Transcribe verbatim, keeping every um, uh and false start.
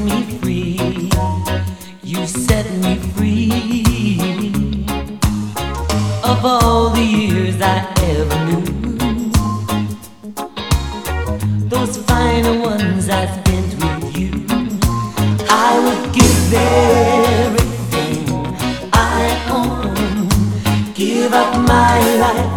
me free. You set me free. Of all the years I